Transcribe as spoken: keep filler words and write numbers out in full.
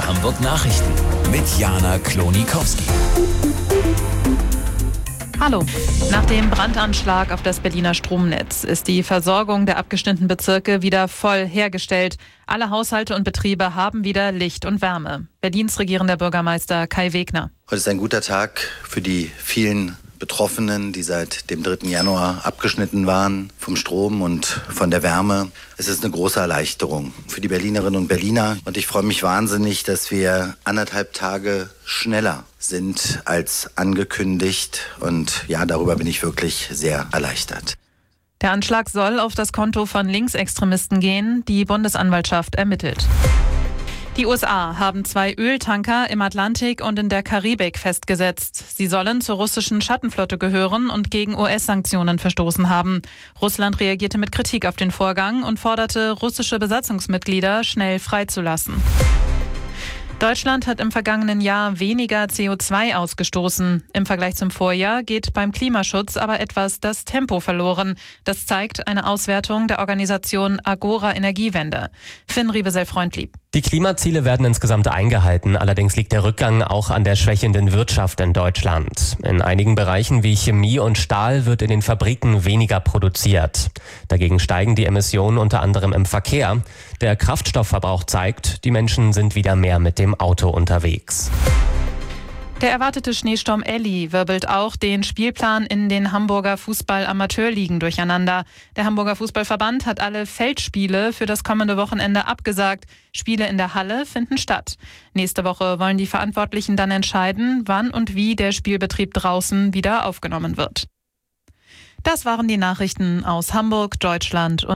Hamburg Nachrichten mit Jana Klonikowski. Hallo. Nach dem Brandanschlag auf das Berliner Stromnetz ist die Versorgung der abgeschnittenen Bezirke wieder voll hergestellt. Alle Haushalte und Betriebe haben wieder Licht und Wärme. Berlins regierender Bürgermeister Kai Wegner. Heute ist ein guter Tag für die vielen Betroffenen, die seit dem dritten Januar abgeschnitten waren vom Strom und von der Wärme. Es ist eine große Erleichterung für die Berlinerinnen und Berliner. Und ich freue mich wahnsinnig, dass wir anderthalb Tage schneller sind als angekündigt. Und ja, darüber bin ich wirklich sehr erleichtert. Der Anschlag soll auf das Konto von Linksextremisten gehen. Die Bundesanwaltschaft ermittelt. Die U S A haben zwei Öltanker im Atlantik und in der Karibik festgesetzt. Sie sollen zur russischen Schattenflotte gehören und gegen U S-Sanktionen verstoßen haben. Russland reagierte mit Kritik auf den Vorgang und forderte russische Besatzungsmitglieder schnell freizulassen. Deutschland hat im vergangenen Jahr weniger C O zwei ausgestoßen. Im Vergleich zum Vorjahr geht beim Klimaschutz aber etwas das Tempo verloren. Das zeigt eine Auswertung der Organisation Agora Energiewende. Finn Riebesell-Freundlieb. Die Klimaziele werden insgesamt eingehalten, allerdings liegt der Rückgang auch an der schwächenden Wirtschaft in Deutschland. In einigen Bereichen wie Chemie und Stahl wird in den Fabriken weniger produziert. Dagegen steigen die Emissionen unter anderem im Verkehr. Der Kraftstoffverbrauch zeigt, die Menschen sind wieder mehr mit dem Auto unterwegs. Der erwartete Schneesturm Elli wirbelt auch den Spielplan in den Hamburger Fußball-Amateurligen durcheinander. Der Hamburger Fußballverband hat alle Feldspiele für das kommende Wochenende abgesagt. Spiele in der Halle finden statt. Nächste Woche wollen die Verantwortlichen dann entscheiden, wann und wie der Spielbetrieb draußen wieder aufgenommen wird. Das waren die Nachrichten aus Hamburg, Deutschland und